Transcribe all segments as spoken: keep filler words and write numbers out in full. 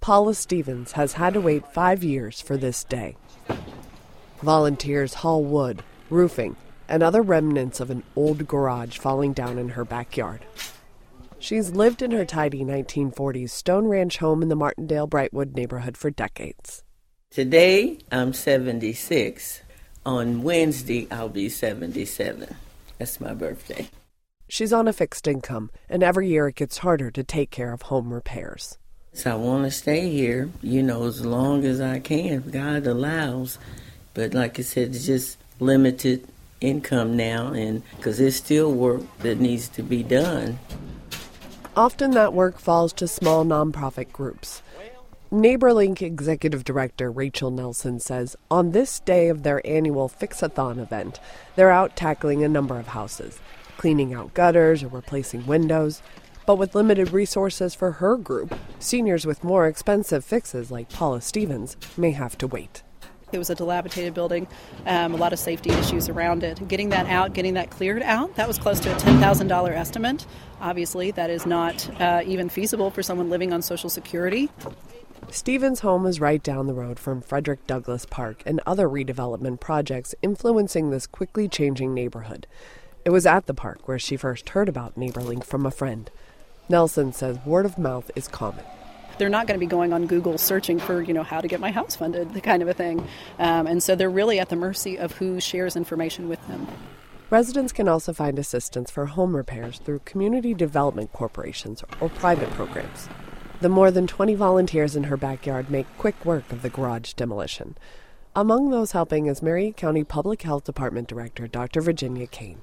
Paula Stevens has had to wait five years for this day. Volunteers haul wood, roofing, and other remnants of an old garage falling down in her backyard. She's lived in her tidy nineteen forties Stone Ranch home in the Martindale-Brightwood neighborhood for decades. Today, I'm seventy-six. On Wednesday, I'll be seventy-seven. That's my birthday. She's on a fixed income, and every year it gets harder to take care of home repairs. So I want to stay here, you know, as long as I can, if God allows. But like I said, it's just limited income now, and because there's still work that needs to be done. Often that work falls to small nonprofit groups. NeighborLink Executive Director Rachel Nelson says on this day of their annual Fix-a-thon event, they're out tackling a number of houses, cleaning out gutters or replacing windows. But with limited resources for her group, seniors with more expensive fixes like Paula Stevens may have to wait. It was a dilapidated building, um, a lot of safety issues around it. Getting that out, getting that cleared out, that was close to a ten thousand dollars estimate. Obviously, that is not uh, even feasible for someone living on Social Security. Stevens' home is right down the road from Frederick Douglass Park and other redevelopment projects influencing this quickly changing neighborhood. It was at the park where she first heard about NeighborLink from a friend. Nelson says word of mouth is common. They're not going to be going on Google searching for, you know, how to get my house funded, the kind of a thing. Um, and so they're really at the mercy of who shares information with them. Residents can also find assistance for home repairs through community development corporations or private programs. The more than twenty volunteers in her backyard make quick work of the garage demolition. Among those helping is Marion County Public Health Department Director Doctor Virginia Kane.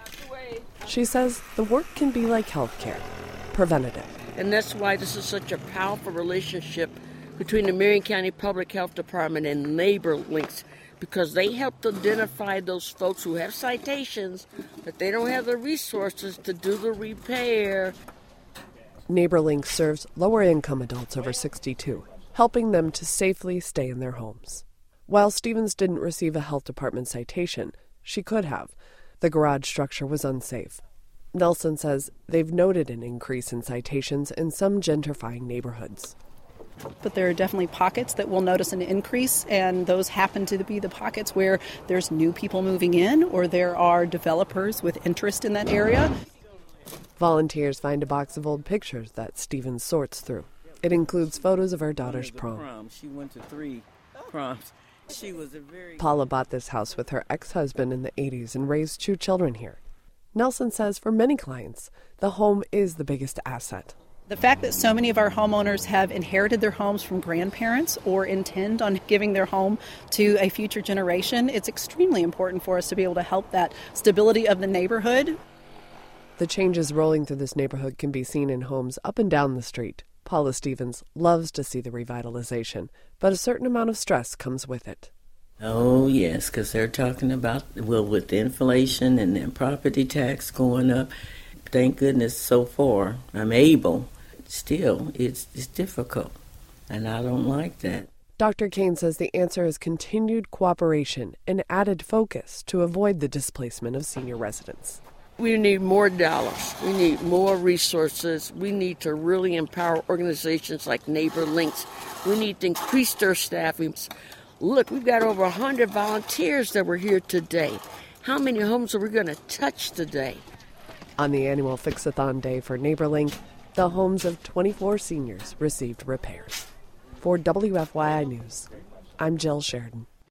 She says the work can be like health care, preventative. And that's why this is such a powerful relationship between the Marion County Public Health Department and NeighborLinks, because they help to identify those folks who have citations, but they don't have the resources to do the repair. NeighborLink serves lower-income adults over sixty-two, helping them to safely stay in their homes. While Stevens didn't receive a health department citation, she could have. The garage structure was unsafe. Nelson says they've noted an increase in citations in some gentrifying neighborhoods. But there are definitely pockets that will notice an increase, and those happen to be the pockets where there's new people moving in or there are developers with interest in that area. Volunteers find a box of old pictures that Stevens sorts through. It includes photos of her daughter's prom. She went to three proms. She was a very... Paula bought this house with her ex-husband in the eighties and raised two children here. Nelson says for many clients, the home is the biggest asset. The fact that so many of our homeowners have inherited their homes from grandparents or intend on giving their home to a future generation, it's extremely important for us to be able to help that stability of the neighborhood. The changes rolling through this neighborhood can be seen in homes up and down the street. Paula Stevens loves to see the revitalization, but a certain amount of stress comes with it. Oh, yes, because they're talking about, well, with the inflation and then property tax going up, thank goodness so far I'm able. Still, it's, it's difficult, and I don't like that. Doctor Kane says the answer is continued cooperation and added focus to avoid the displacement of senior residents. We need more dollars. We need more resources. We need to really empower organizations like NeighborLinks. We need to increase their staff. We, look, we've got over one hundred volunteers that were here today. How many homes are we going to touch today? On the annual Fix-a-thon Day for NeighborLink, the homes of twenty-four seniors received repairs. For W F Y I News, I'm Jill Sheridan.